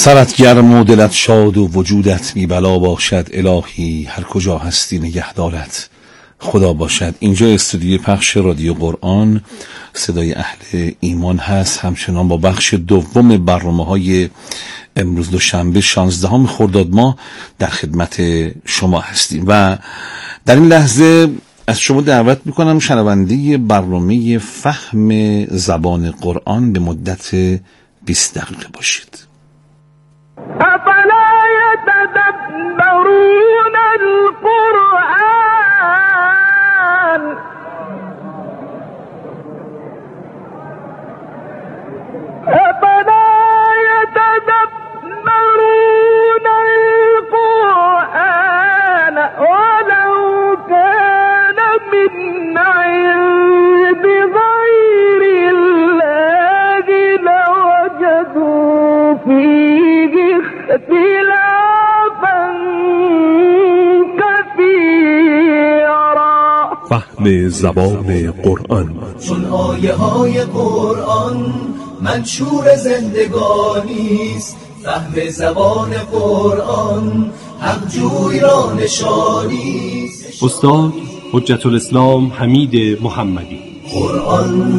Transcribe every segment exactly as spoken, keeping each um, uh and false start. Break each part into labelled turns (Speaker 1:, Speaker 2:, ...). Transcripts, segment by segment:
Speaker 1: سرت گرم و دلت شاد و وجودت بی بلا باشد الهی، هر کجا هستی نگهدارت خدا باشد. اینجا استودیوی پخش رادیو قرآن صدای اهل ایمان هست، همچنان با بخش دوم برنامه‌های امروز دوشنبه شانزدهم خرداد ماه در خدمت شما هستیم و در این لحظه از شما دعوت میکنم شنونده برنامه فهم زبان قرآن به مدت بیست دقیقه باشید.
Speaker 2: افلا یتدبرون القرآن افلا یتدبرون القرآن ولو كان من عند غير الله لوجدوا فيه اختلافا كثيرا.
Speaker 3: فهم زبان قرآن.
Speaker 4: چون آیه های قرآن منشور زندگانی است، فهم زبان قرآن حق جوی را نشانی است.
Speaker 3: استاد حجت الاسلام حمید محمدی.
Speaker 4: قرآن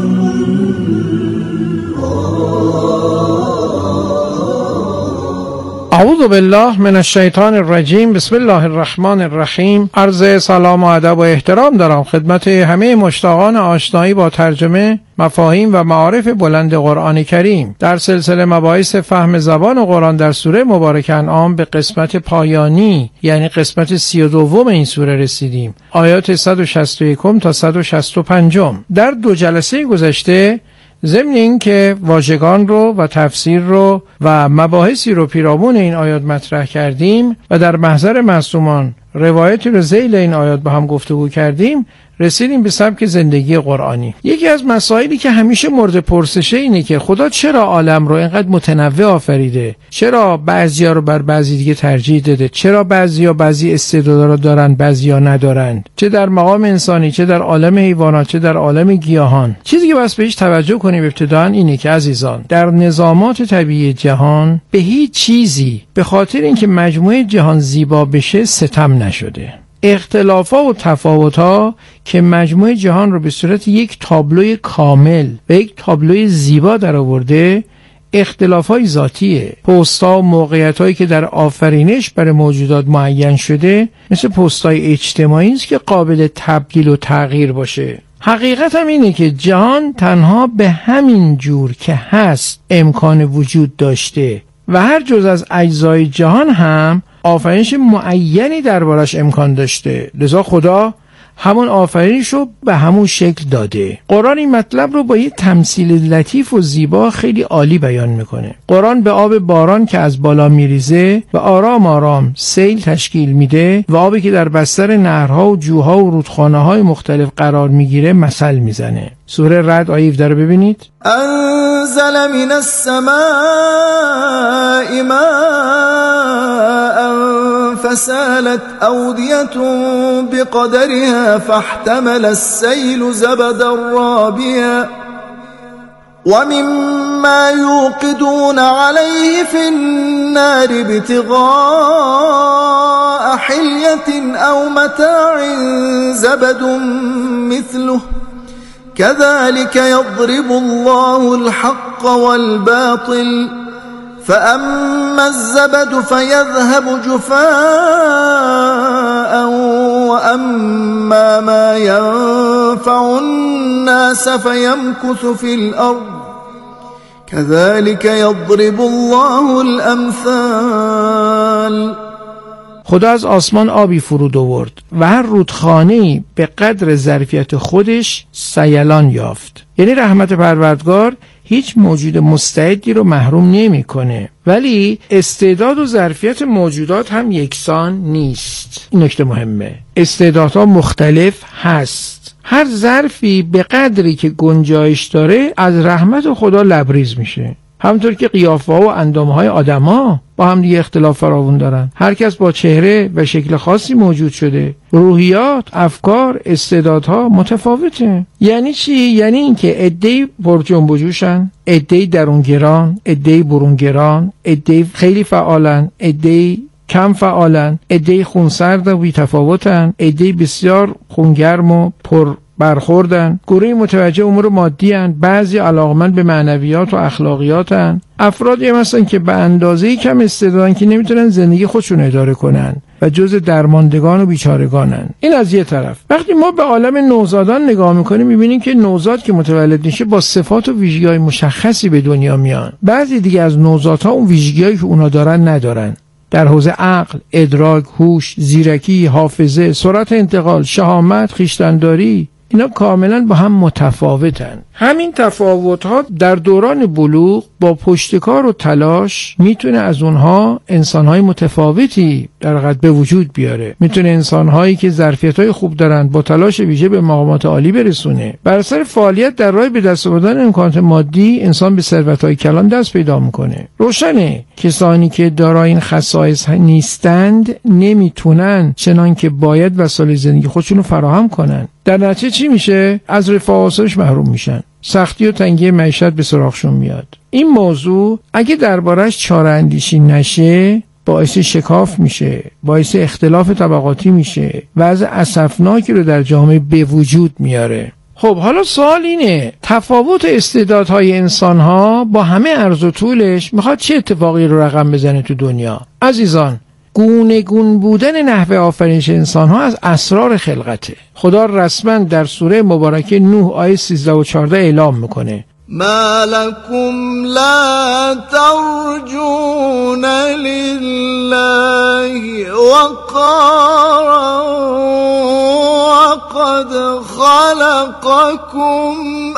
Speaker 5: اعوذ بالله من الشیطان الرجیم. بسم الله الرحمن الرحیم. عرض سلام و ادب و احترام دارم خدمت همه مشتاقان آشنایی با ترجمه مفاهیم و معارف بلند قرآن کریم. در سلسله مباحث فهم زبان قرآن در سوره مبارکه انعام به قسمت پایانی یعنی قسمت سی و دوم این سوره رسیدیم، آیات صد و شصت و یک تا صد و شصت و پنج. در دو جلسه گذشته ضمن این که واژگان رو و تفسیر رو و مباحثی رو پیرامون این آیات مطرح کردیم و در محضر معصومان روایتی رو ذیل این آیات با هم گفتگو کردیم، رسیدیم به سبک زندگی قرآنی. یکی از مسائلی که همیشه مورد پرسشه اینه که خدا چرا عالم رو اینقدر متنوع آفریده؟ چرا بعضیا رو بر بعضی دیگه ترجیح داده؟ چرا بعضیا بعضی استعدادا رو دارن بعضیا ندارن؟ چه در مقام انسانی، چه در عالم حیوانات، چه در عالم گیاهان. چیزی که بس بهش توجه کنیم ابتداً اینه که عزیزان، در نظامات طبیعی جهان به هیچ چیزی به خاطر اینکه مجموعه جهان زیبا بشه ستم نشده. اختلافا و تفاوت‌ها که مجموعه جهان رو به صورت یک تابلوی کامل و یک تابلوی زیبا در آورده، اختلافای ذاتیه. پست‌ها و موقعیت‌هایی که در آفرینش برای موجودات معین شده مثل پست‌های اجتماعی است که قابل تبدیل و تغییر باشه. حقیقت هم اینه که جهان تنها به همین جور که هست امکان وجود داشته و هر جز از اجزای جهان هم آفرینش معینی دربارش امکان داشته، لذا خدا همون آفرینش رو به همون شکل داده. قرآن این مطلب رو با یه تمثیل لطیف و زیبا خیلی عالی بیان میکنه. قرآن به آب باران که از بالا میریزه و آرام آرام سیل تشکیل میده و آبی که در بستر نهرها و جوها و رودخانه های مختلف قرار میگیره مثل میزنه. سوره رعد آیه هفده رو ببینید.
Speaker 4: انزل من السماء ماء فسالت اودية بقدرها فاحتمل السيل زبدا رابيا ومما يوقدون عليه في النار ابتغاء حلية أو متاع زبد مثله كذلك يضرب الله الحق والباطل فأما الزبد فيذهب جفاء وأما ما ينفع الناس فيمكث في الأرض كذلك يضرب الله الأمثال.
Speaker 5: خدا از آسمان آبی فرود آورد و هر رودخانه‌ای به قدر ظرفیت خودش سیلان یافت. یعنی رحمت پروردگار هیچ موجود مستعدی رو محروم نمی‌کنه، ولی استعداد و ظرفیت موجودات هم یکسان نیست. این نکته مهمه. استعدادها مختلف هست. هر ظرفی به قدری که گنجایش داره از رحمت خدا لبریز میشه. همونطور که قیافه‌ها و اندام‌های آدم‌ها با هم دیگه اختلاف فراوون دارن. هر کس با چهره و شکل خاصی موجود شده. روحیات، افکار، استعدادها متفاوته. یعنی چی؟ یعنی اینکه عده‌ای پرجنب و جوشن، عده‌ای درونگران، عده‌ای برونگران، عده‌ای خیلی فعالن، عده‌ای کم فعالن، عده‌ای خونسرد و بی‌تفاوتن، عده‌ای بسیار خونگرم و پر برخوردن، گروهی متوجه امور مادی هن، بعضی علاقمند به معنویات و اخلاقیات هن. افرادی هم هستن که به اندازه‌ای کم استعدادن که نمیتونن زندگی خودشون اداره کنن و جز درماندگان و بیچارگانن. این از یه طرف. وقتی ما به عالم نوزادان نگاه میکنیم میبینیم که نوزاد که متولد میشه با صفات و ویژگی‌های مشخصی به دنیا میان. بعضی دیگه از نوزادها اون ویژگی‌هایی که اونا دارن ندارن. در حوزه عقل، ادراک، هوش، زیرکی، حافظه، سرعت انتقال، شهامت، خویشتن‌داری، اینا کاملا با هم متفاوتن. همین تفاوت‌ها در دوران بلوغ با پشتکار و تلاش میتونه از اونها انسان‌های متفاوتی در حقیقت به وجود بیاره. میتونه انسان‌هایی که ظرفیت‌های خوب دارن با تلاش ویژه به مقامات عالی برسونه. بر اثر فعالیت در راه به دست آوردن امکانات مادی انسان به ثروت‌های کلان دست پیدا میکنه. روشنه کسانی که دارای این خصایص نیستند نمیتونن چنان که باید وسایل زندگی خودشونو فراهم کنن. در نتیجه چی میشه؟ از رفاه و آسایش محروم میشن. سختی و تنگی معیشت به سراغشون میاد. این موضوع اگه دربارش چاره اندیشی نشه باعث شکاف میشه، باعث اختلاف طبقاتی میشه، وضع اسفناکی رو در جامعه به وجود میاره. خب حالا سوال اینه، تفاوت استعدادهای انسانها با همه عرض و طولش میخواد چه اتفاقی رو رقم بزنه تو دنیا؟ عزیزان، گونه گون بودن نحوه آفرینش انسان ها از اسرار خلقته. خدا رسما در سوره مبارکه نوح آیه سیزده و چهارده اعلام میکنه
Speaker 4: ما لكم لا ترجون لله وقارا وقد خلقكم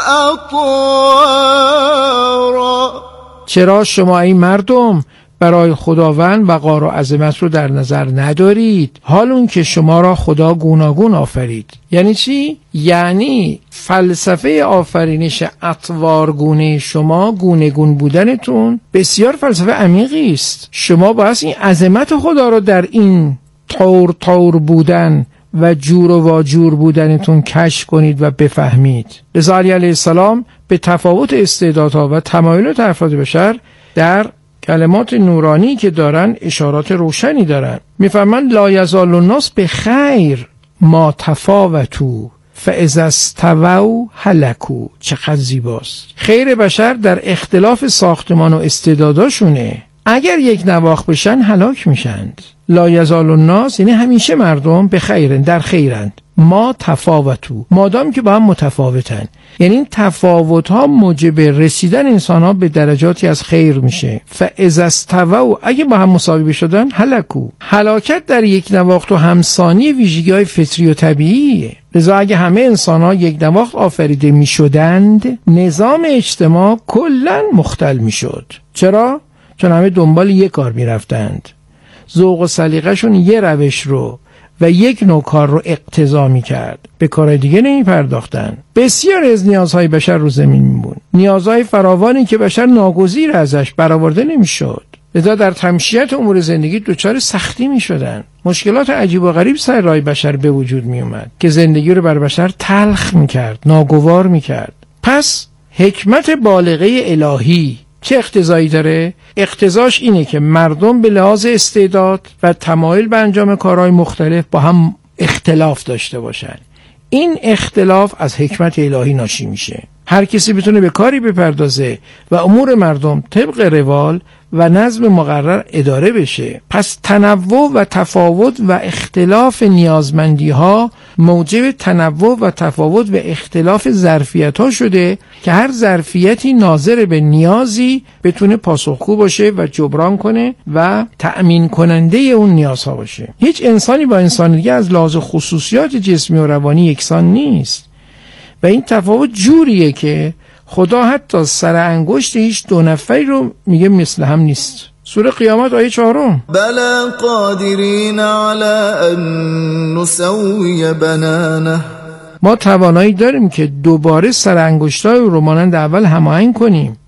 Speaker 4: اطوارا. چرا شما این مردم برای خداوند وقار و عظمت رو در نظر ندارید حال اون که شما را خدا گوناگون آفرید؟ یعنی چی؟ یعنی فلسفه آفرینش اطوارگونه شما، گونه گون بودنتون بسیار فلسفه عمیقی است. شما باید این عظمت خدا رو در این طور طور بودن و جور و واجور بودنتون کشف کنید و بفهمید. رضا علیه السلام به تفاوت استعدادها و تمایلات افراد بشر در کلمات نورانی که دارن اشارات روشنی دارن. میفهمن لا یزال الناس به خیر ما تفاوتو فاذا استووا هلکو. چقدر زیباست. خیر بشر در اختلاف ساختمان و استعداداشونه. اگر یک نواخت بشن هلاک میشند. لا یزال الناس یعنی همیشه مردم به خیرن، در خیرند. ما تفاوتو، مادام که با هم متفاوتن، یعنی این تفاوت ها موجب رسیدن انسان ها به درجاتی از خیر میشه. فاذا استووا، اگه با هم مساوی شدن هلکو. هلاکت در یک نواخت و همسانی ویژگی های فطری و طبیعیه. لذا اگه همه انسان ها یک نواخت آفریده میشدند نظام اجتماع کلا مختل میشد. چرا؟ چون همه دنبال یک کار میرفتند، ذوق و سلیقه‌شون یه روش رو و یک نوع کار رو اقتضا میکرد، به کار دیگه نمی پرداختن. بسیار از نیازهای بشر رو زمین میمون، نیازهای فراوانی که بشر ناگزیر ازش برآورده نمیشد. لذا در تمشیت امور زندگی دچار سختی میشدن. مشکلات عجیب و غریب سر راه بشر به وجود می اومد که زندگی رو بر بشر تلخ میکرد، ناگوار میکرد. پس حکمت بالغه الهی چه اقتضایی داره؟ اقتضاش اینه که مردم به لحاظ استعداد و تمایل به انجام کارهای مختلف با هم اختلاف داشته باشن. این اختلاف از حکمت الهی ناشی میشه. هر کسی بتونه به کاری بپردازه و امور مردم طبق روال و نظم مقرر اداره بشه. پس تنوع و تفاوت و اختلاف نیازمندی ها موجب تنوع و تفاوت و اختلاف ظرفیت ها شده که هر ظرفیتی ناظر به نیازی بتونه پاسخگو باشه و جبران کنه و تأمین کننده اون نیازها باشه. هیچ انسانی با انسان دیگه از لحاظ خصوصیات جسمی و روانی یکسان نیست و این تفاوت جوریه که خدا حتی سر انگشت هیچ دو نفری رو میگه مثل هم نیست. سوره قیامت آیه چهارم. بلا قادرین علی ان نسوی بنانه.
Speaker 5: ما توانایی داریم که دوباره سر انگشتای رو مانند اول هماهنگ کنیم.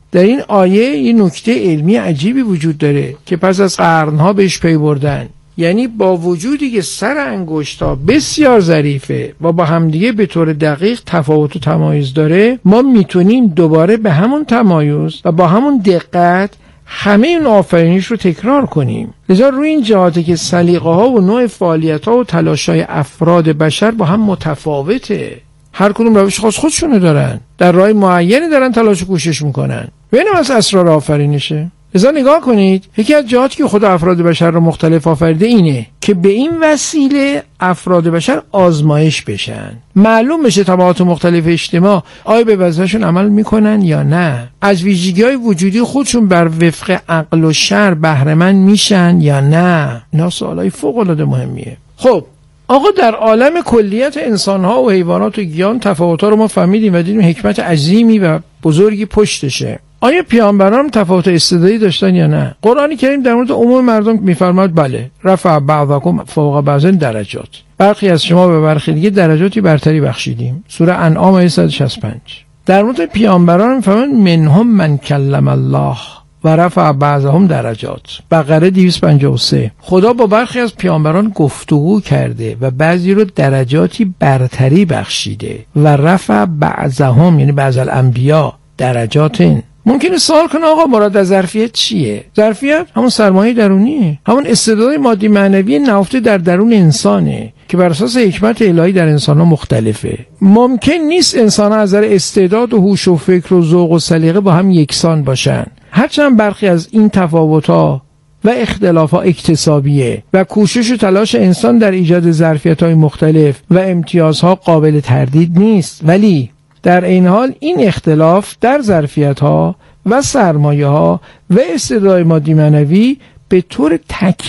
Speaker 4: در این آیه یه نکته علمی عجیبی وجود داره که پس از قرنها بهش پی بردن. یعنی با وجودی که سر انگشتا بسیار ظریفه و با همدیگه به طور دقیق تفاوت و تمایز داره، ما میتونیم دوباره به همون تمایز و با همون دقت همه این آفرینش رو تکرار کنیم. لذا روی این جهاته که سلیقه ها و نوع فعالیت ها و تلاش های افراد بشر با هم متفاوته. هر کدوم روش خاص خودشونو دارن، در راه معینی دارن تلاش و کوشش میکنن. ببینیم از اسرار آفرینشه. لذا نگاه کنید، یکی از جهاتی که خدا افراد بشر رو مختلف آفریده اینه که به این وسیله افراد بشر آزمایش بشن، معلوم بشه طبقات مختلف اجتماع آیا به وظیفه‌شون عمل میکنن یا نه، از ویژگی‌های وجودی خودشون بر وفق عقل و شرع بهره مند میشن یا نه. اینا سوالای فوق‌العاده مهمیه. خب آقا، در عالم کلیت انسان‌ها و حیوانات و گیاهان تفاوت‌ها رو ما فهمیدیم و دیدیم حکمت عظیمی و بزرگی پشتشه. آیا پیامبران تفاوت استعدادی داشتن یا نه؟ قرآن کریم در مورد عموم مردم می‌فرماید بله، رفع بعضکم فوق بعض درجات. برخی از شما به برخی دیگه درجاتی برتری بخشیدیم. سوره انعام آیه صد و شصت و پنج. در مورد پیامبران می‌فرماید منهم من کلم الله و رفع بعضهم درجات. بقره دویست و پنجاه و سه. خدا با برخی از پیامبران گفتگو کرده و بعضی رو درجاتی برتری بخشیده و رفع بعضهم یعنی بعض الانبیا درجاتن. ممکنه سوال کنه آقا مراد از ظرفیت چیه؟ ظرفیت همون سرمایه درونیه، همون استعداد مادی معنوی نهفته در درون انسانه که بر اساس حکمت الهی در انسان‌ها مختلفه. ممکن نیست انسان‌ها از نظر استعداد و هوش و فکر و ذوق و سلیقه با هم یکسان باشن. هرچند برخی از این تفاوت‌ها و اختلاف‌ها اکتسابیه و کوشش و تلاش انسان در ایجاد ظرفیت‌های مختلف و امتیازها قابل تردید نیست، ولی در این حال این اختلاف در ظرفیت‌ها و سرمایه‌ها و استعداد مادی معنوی به طور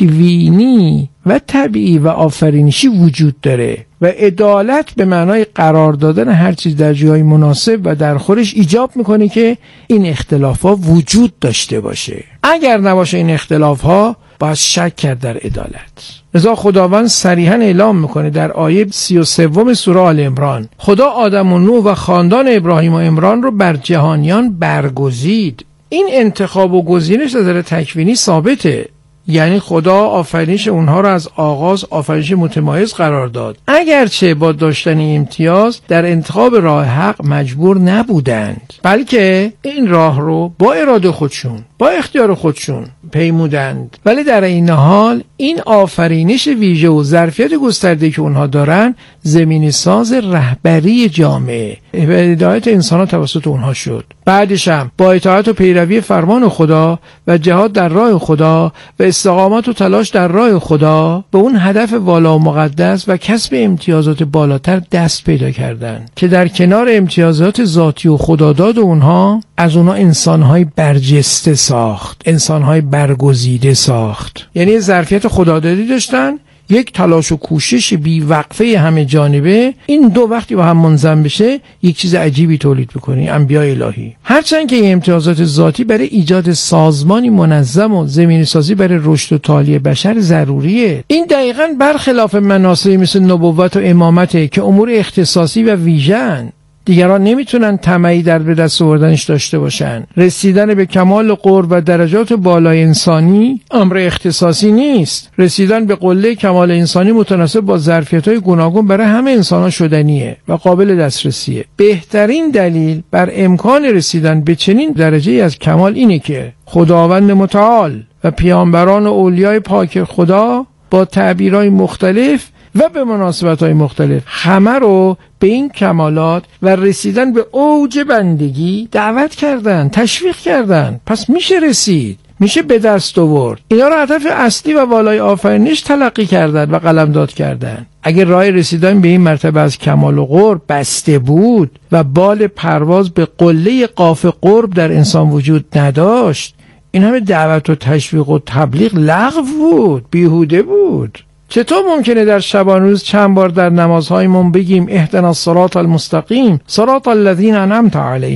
Speaker 4: تکوینی و طبیعی و آفرینشی وجود داره و عدالت به معنای قرار دادن هر چیز در جای مناسب و در خورش ایجاب میکنه که این اختلاف‌ها وجود داشته باشه. اگر نباشه این اختلاف‌ها باید شک کرد در عدالت. لذا خداوند صریحاً اعلام میکنه در آیه سی و سوم سوره آل عمران: خدا آدم و نوح و خاندان ابراهیم و عمران رو بر جهانیان برگزید. این انتخاب و گزینش از نظر تکوینی ثابته، یعنی خدا آفرینش اونها رو از آغاز آفرینش متمایز قرار داد، اگرچه با داشتن امتیاز در انتخاب راه حق مجبور نبودند، بلکه این راه رو با اراده خودشون با اختیار خودشون پیمودند. ولی در این حال این آفرینش ویژه و ظرفیت گسترده که اونها دارن زمین ساز رهبری جامعه و هدایت انسان‌ها توسط اونها شد. بعدش هم با اطاعت و پیروی فرمان خدا و جهاد در راه خدا و استقامت و تلاش در راه خدا به اون هدف والا و مقدس و کسب امتیازات بالاتر دست پیدا کردند که در کنار امتیازات ذاتی و خداداد اونها از اونها انسان‌های برجسته ساخت، انسان‌های برگزیده ساخت. یعنی ظرفیت خدادادی داشتن، یک تلاش و کوشش بی وقفه همه جانبه. این دو وقتی با هم منظم بشه یک چیز عجیبی تولید می‌کنه، انبیاء الهی. هرچند که این امتیازات ذاتی برای ایجاد سازمانی منظم و زمینه‌سازی برای رشد و تعالی بشر ضروریه، این دقیقاً برخلاف مناصبی مثل نبوت و امامته که امور اختصاصی و ویژه‌اند. دیگران نمیتونن طمعی در به دست آوردنش داشته باشن. رسیدن به کمال قرب و درجات بالای انسانی امر اختصاصی نیست. رسیدن به قله کمال انسانی متناسب با ظرفیت‌های گوناگون برای همه انسان‌ها شدنیه و قابل دسترسیه. بهترین دلیل بر امکان رسیدن به چنین درجه‌ای از کمال اینه که خداوند متعال و پیامبران و اولیای پاک خدا با تعبیرهای مختلف و به مناسبت‌های مختلف همه رو به این کمالات و رسیدن به اوج بندگی دعوت کردن، تشویق کردن. پس میشه رسید، میشه به دست آورد. اینا رو هدف اصلی و والای آفرینش تلقی کردن و قلمداد کردن. اگر راه رسیدن به این مرتبه از کمال و قرب بسته بود و بال پرواز به قله قاف قرب در انسان وجود نداشت، این همه دعوت و تشویق و تبلیغ لغو بود، بیهوده بود. چطور ممکنه در شبان روز چند بار در نمازهایمون بگیم اهدنا الصراط المستقیم صراط الذین انعمت علیهم؟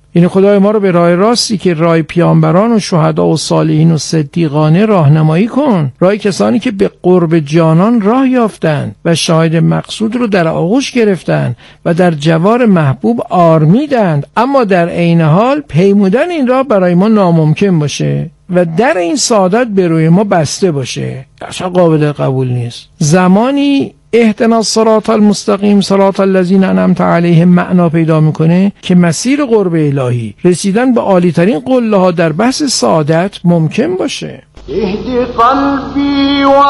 Speaker 4: یعنی خدای ما رو به راه راستی که راه پیامبران و شهدا و صالحین و صدیقانه راهنمایی کن، راه کسانی که به قرب جانان راه یافتند و شاهد مقصود رو در آغوش گرفتند و در جوار محبوب آرمیدند، اما در عین حال پیمودن این راه برای ما ناممکن باشه و در این سعادت به روی ما بسته باشه، اصلا قابل قبول نیست. زمانی اهدنا الصراط المستقیم صراط الذین انعمت علیهم معنا پیدا میکنه که مسیر قرب الهی، رسیدن به عالی ترین قله ها در بحث سعادت ممکن باشه.
Speaker 2: اهد قلبی و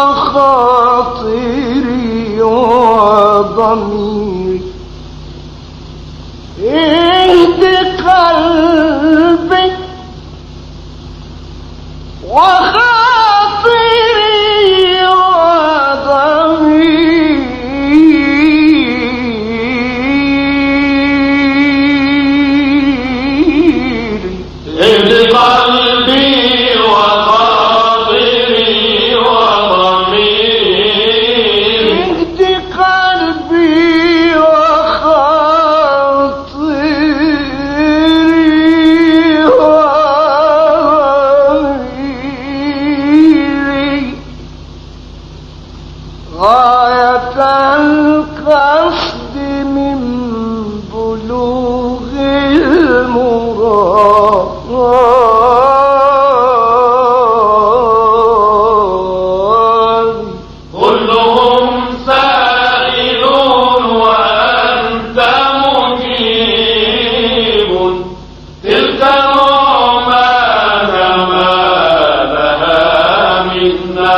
Speaker 2: خاطری و ضمیری، اهد قلبی و خاطری و ضمیری، اهد قلبی و خاطری و ضمیری، اهد قلبی و خاطری و ضمیری، غایت القصد من بلوغ المراد، كلهم سائلون وأنت مجيب، تلك الرحمن ما لها من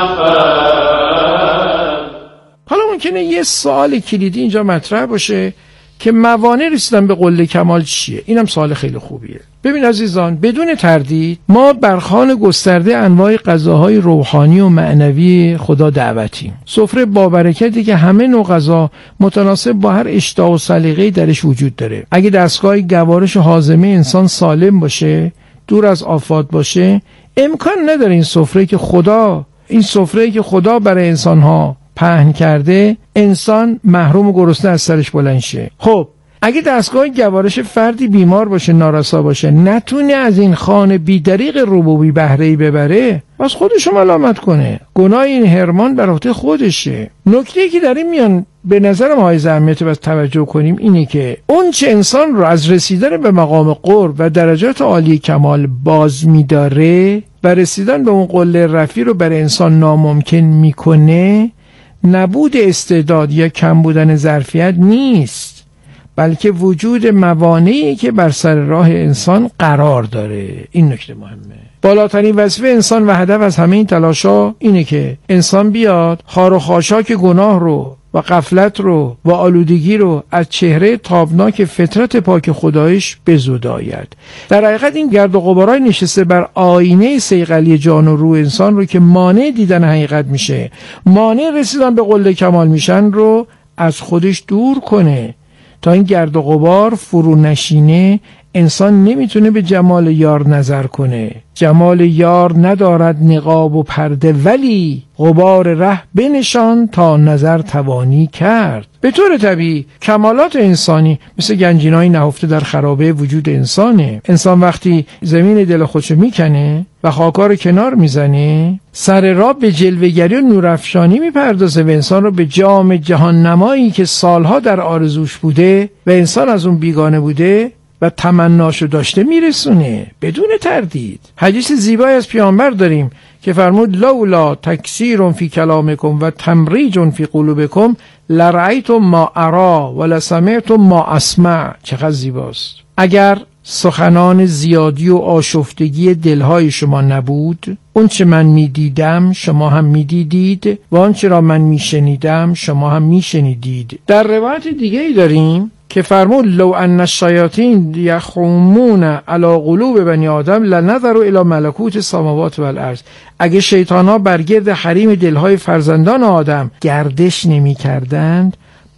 Speaker 2: نفاد.
Speaker 4: حالا ممکنه یه سوال کلیدی اینجا مطرح باشه که موانع رسیدن به قله کمال چیه؟ اینم سوال خیلی خوبیه. ببین عزیزان، بدون تردید ما برخوان گسترده انواع غذاهای روحانی و معنوی خدا دعوتیم. سفره با برکتی که همه نوع غذا متناسب با هر اشتها و سلیقه‌ای درش وجود داره. اگه دستگاه گوارش هاضمه انسان سالم باشه، دور از آفات باشه، امکان نداره این سفره که خدا این سفره که خدا برای انسان‌ها پهن کرده انسان محروم و گرسنه از سرش بلند شه. خب اگه دستگاه گوارش فردی بیمار باشه، نارسا باشه، نتونه از این خوان بی‌دریغ ربوبی بهره‌ای ببره، بس خودشو ملامت کنه. گناه این حرمان بر عهده خودشه. نکته‌ای که در این میان به نظر ما های اهمیت بس توجه کنیم اینه که اون چه انسان رو از رسیدن به مقام قرب و درجات عالی کمال باز می‌داره و رسیدن به اون قله رفیع رو برای انسان ناممکن میکنه، نبود استعداد یا کم بودن ظرفیت نیست، بلکه وجود موانعی که بر سر راه انسان قرار داره. این نکته مهمه. بالاترین وظیفه انسان و هدف از همه این تلاشا اینه که انسان بیاد خار و خاشاک گناه رو و غفلت رو و آلودگی رو از چهره تابناک فطرت پاک خدایش بزداید. در حقیقت این گرد و غبارای نشسته بر آینه صیقلی جان و روح انسان رو که مانع دیدن حقیقت میشه، مانع رسیدن به قله کمال میشن رو از خودش دور کنه. تا این گرد و غبار فرو نشینه، انسان نمیتونه به جمال یار نظر کنه. جمال یار ندارد نقاب و پرده، ولی غبار ره بنشان تا نظر توانی کرد. به طور طبیعی کمالات انسانی مثل گنجینه‌ای نهفته در خرابه وجود انسانه. انسان وقتی زمین دل خودشو میکنه و خاکا رو کنار میزنه، سر راه به جلوه‌گری و نورافشانی میپردازه و انسان رو به جام جهان نمایی که سالها در آرزوش بوده و انسان از اون بیگانه بوده و تمناشو داشته میرسونه بدون تردید. حدیث زیبایی از پیامبر داریم که فرمود لولا تکثیر فی کلامکم و تمریج فی قلوبکم لرأیتم ما ارا و لسمعتم ما اسمع. چقدر زیباست. اگر سخنان زیادی و آشفتگی دلهای شما نبود، اون چه من میدیدم شما هم میدیدید و آن چه را من میشنیدم شما هم میشنیدید. در روایت دیگه ای داریم که فرمود لو ان الشیاطین یخومون علی قلوب بنی آدم لنظروا الی ملکوت السماوات والارض. اگه شیطان‌ها برگرد حریم دلهای فرزندان آدم گردش نمی‌کردند،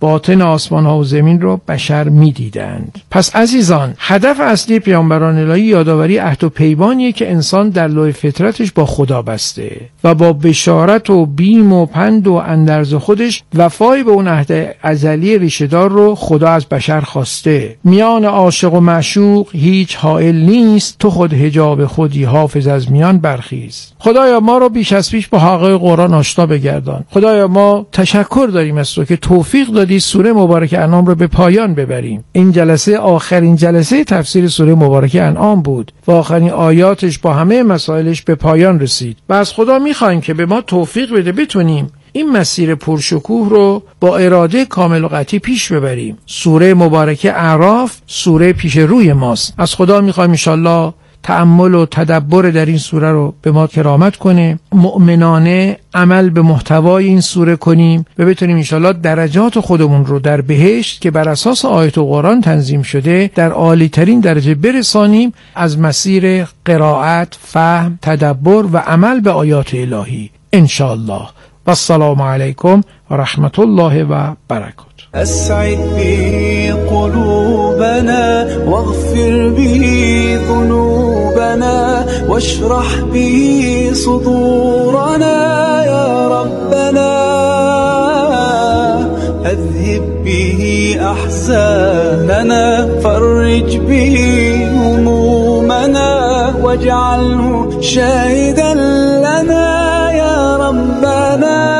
Speaker 5: باطن آسمان ها و زمین رو بشر میدیدند. پس عزیزان، هدف اصلی پیامبران الهی یادآوری عهد و پیمانیه که انسان در لوح فطرتش با خدا بسته و با بشارت و بیم و پند و اندرز خودش وفای به اون عهد ازلی ریشه‌دار رو خدا از بشر خواسته. میان عاشق و معشوق هیچ حائل نیست، تو خود حجاب خودی حافظ از میان برخیز. خدایا ما رو بیش از پیش با حقایق قرآن آشنا بگردان. خدایا ما تشکر داریم از تو که توفیق دادی سوره مبارکه انعام رو به پایان ببریم. این جلسه آخرین جلسه تفسیر سوره مبارکه انعام بود و آخرین آیاتش با همه مسائلش به پایان رسید و از خدا میخوایم که به ما توفیق بده بتونیم این مسیر پرشکوه رو با اراده کامل و قطعی پیش ببریم. سوره مبارکه اعراف سوره پیش روی ماست. از خدا میخوایم انشالله تأمل و تدبر در این سوره رو به ما کرامت کنه، مؤمنانه عمل به محتوای این سوره کنیم و بتونیم انشالله درجات خودمون رو در بهشت که بر اساس آیات و قرآن تنظیم شده در عالی ترین درجه برسانیم از مسیر قرائت، فهم، تدبر و عمل به آیات الهی انشالله. و السلام علیکم و رحمت الله و برکاته.
Speaker 6: أسعد به قلوبنا واغفر به ذنوبنا واشرح به صدورنا يا ربنا أذهب به أحزاننا فرج به همومنا واجعله شاهدا لنا يا ربنا.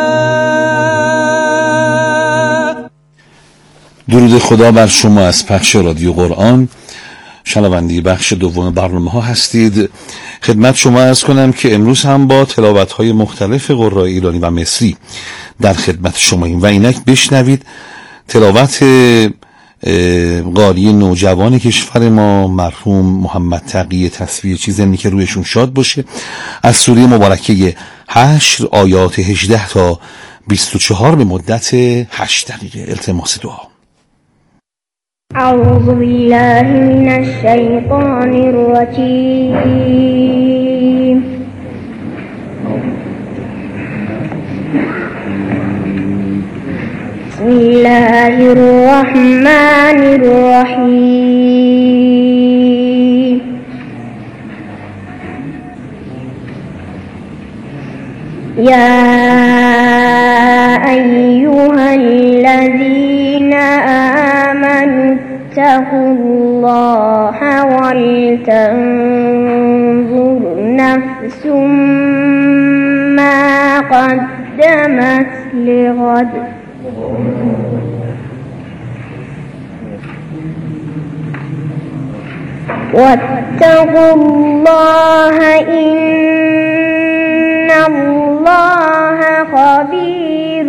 Speaker 1: درود خدا بر شما از پخش رادیو قرآن. شنونده بخش دوم برنامه ها هستید. خدمت شما عرض کنم که امروز هم با تلاوت های مختلف قرآن ایرانی و مصری در خدمت شما ایم و اینک بشنوید تلاوت قاری نوجوان کشور ما مرحوم محمد تقی تصویر چیزنی که رویشون شاد باشه از سوره مبارکه حشر آیات هجده تا بیست و چهار به مدت هشت دقیقه. التماس دعا.
Speaker 7: أعوذ بالله من الشيطان الرجيم. بسم الله الرحمن الرحيم. يا أيها الذين آمنوا اتقوا الله ولتنظر نفس ما قدمت لغد واتقوا الله إن الله خبير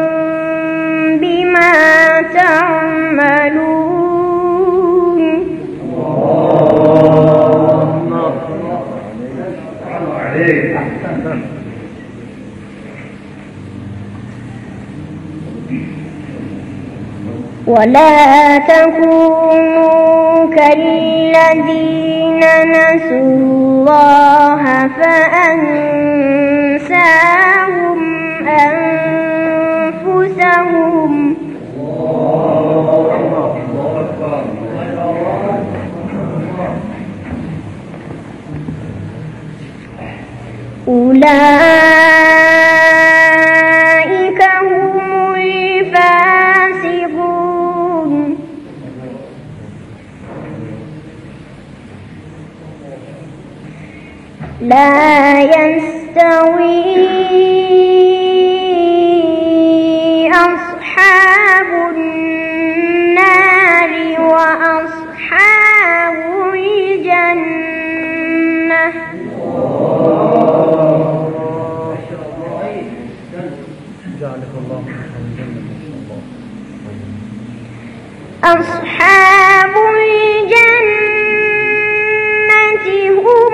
Speaker 7: بما تعملون. ولا تكونوا كالذين نسوا الله فأنساهم أنفسهم أولئك هم الفاسقون. لا يستوي أصحاب النار وأصحاب الجنة أصحاب الجنة هم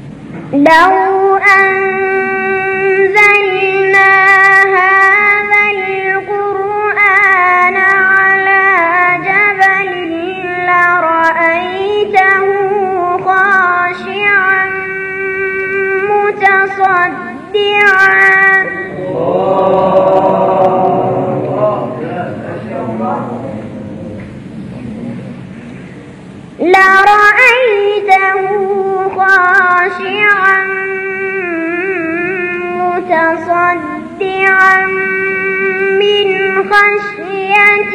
Speaker 7: الفائزون. لو أنزلنا هذا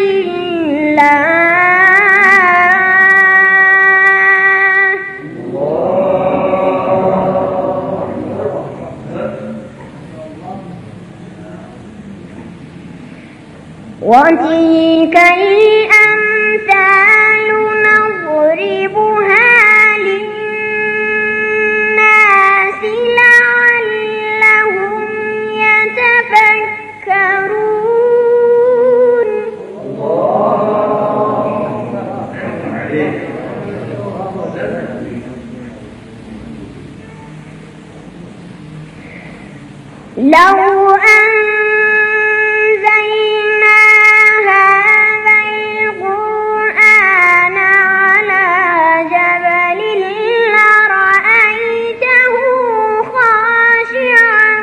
Speaker 7: الله وتلك الأمثال نضربها للناس لعلهم يتفكرون لو أنزلنا هذا القرآن على جبل لرأيته خاشعا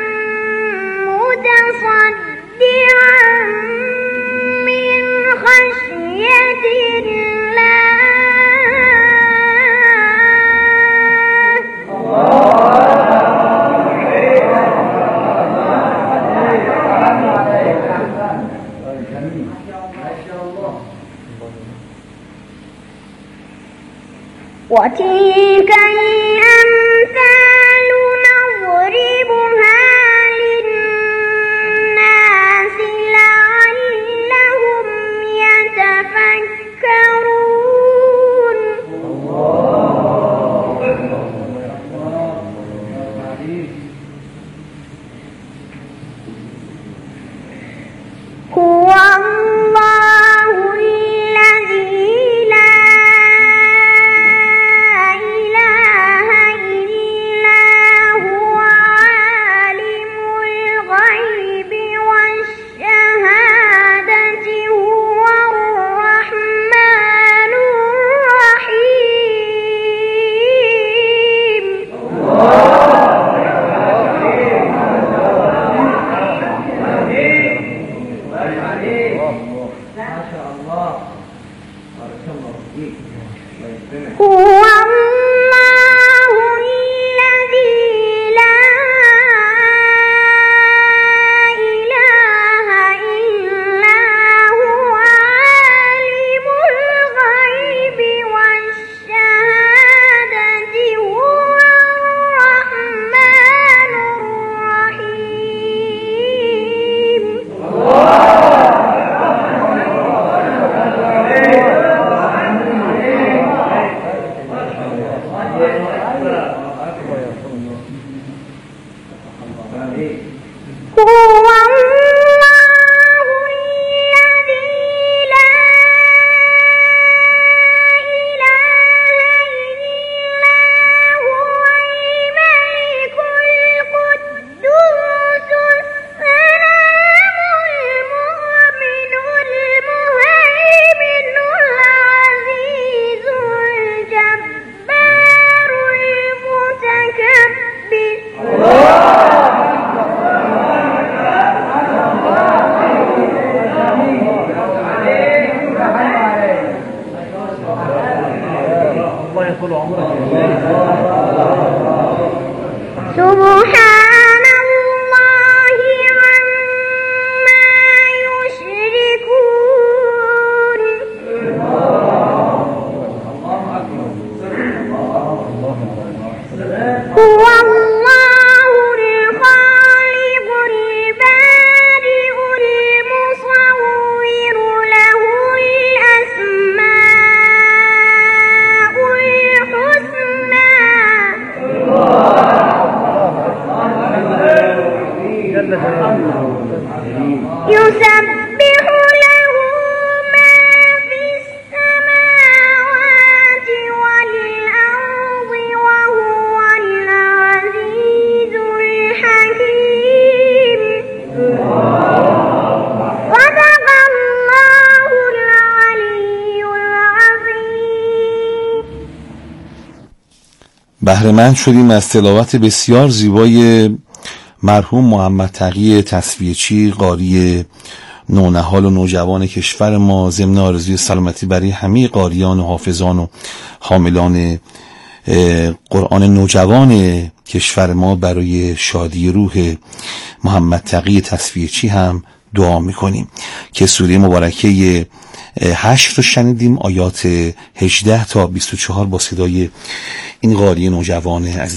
Speaker 7: متصدعا من خشية الله وتلك الأمثال نضربها للناس لعلهم يتفكرون هو الله الذي لا إله إلا هو عالم الغيب والشهادة هو الرحمن الرحيم هو الله الذي لا إله إلا هو عالم الغيب والشهادة هو الرحمن الرحيم هو الله الذي لا إله إلا هو الملك القدوس السلام المؤمن المهيمن العزيز الجبار المتكبر سبحان الله عما يشركون هو الله الخالق البارئ المصور له الأسماء الحسنى يسبح له ما في السماوات والأرض وهو العزيز الحكيم صدق الله العلي العظيم.
Speaker 1: بهره‌مند شدیم از تلاوت بسیار زیبای مرحوم محمد تقی تصفیه‌چی، قاری نونهال و نوجوان کشور ما، ضمن آرزوی سلامتی برای همه قاریان و حافظان و حاملان قرآن نوجوان کشور ما برای شادی روح محمد تقی تصفیه‌چی هم دعا میکنیم که سوره مبارکه هشت رو شنیدیم، آیات هجده تا بیست و چهار با صدای این قاری نوجوان عزیز